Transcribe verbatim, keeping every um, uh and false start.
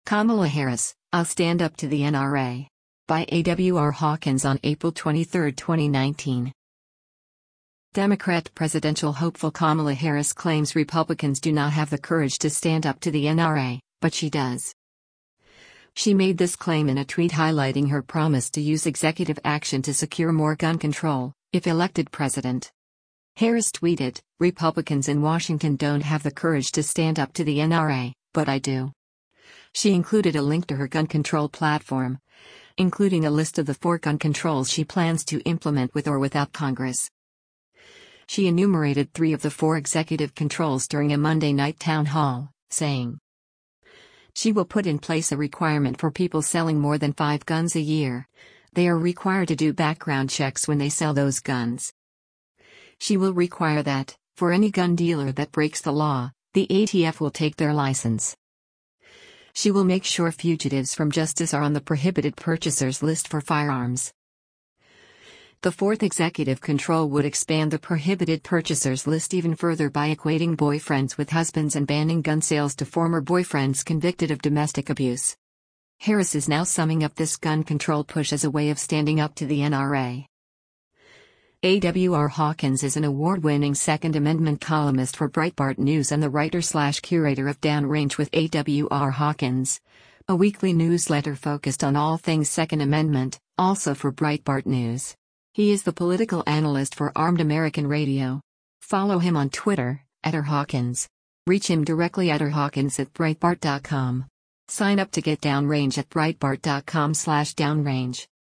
Kamala Harris, I'll stand up to the N R A. By A W R Hawkins on April twenty-third, twenty nineteen. Democrat presidential hopeful Kamala Harris claims Republicans do not have the courage to stand up to the N R A, but she does. She made this claim in a tweet highlighting her promise to use executive action to secure more gun control, if elected president. Harris tweeted, "Republicans in Washington don't have the courage to stand up to the N R A, but I do." She included a link to her gun control platform, including a list of the four gun controls she plans to implement with or without Congress. She enumerated three of the four executive controls during a Monday night town hall, saying, she will put in place a requirement for people selling more than five guns a year. They are required to do background checks when they sell those guns. She will require that, for any gun dealer that breaks the law, the A T F will take their license. She will make sure fugitives from justice are on the prohibited purchasers list for firearms. The fourth executive control would expand the prohibited purchasers list even further by equating boyfriends with husbands and banning gun sales to former boyfriends convicted of domestic abuse. Harris is now summing up this gun control push as a way of standing up to the N R A. A W R Hawkins is an award-winning Second Amendment columnist for Breitbart News and the writer-slash-curator of Downrange with A W R Hawkins, a weekly newsletter focused on all things Second Amendment, also for Breitbart News. He is the political analyst for Armed American Radio. Follow him on Twitter, at r hawkins. Reach him directly at r hawkins at breitbart dot com. Sign up to get Downrange at breitbart dot com slash downrange.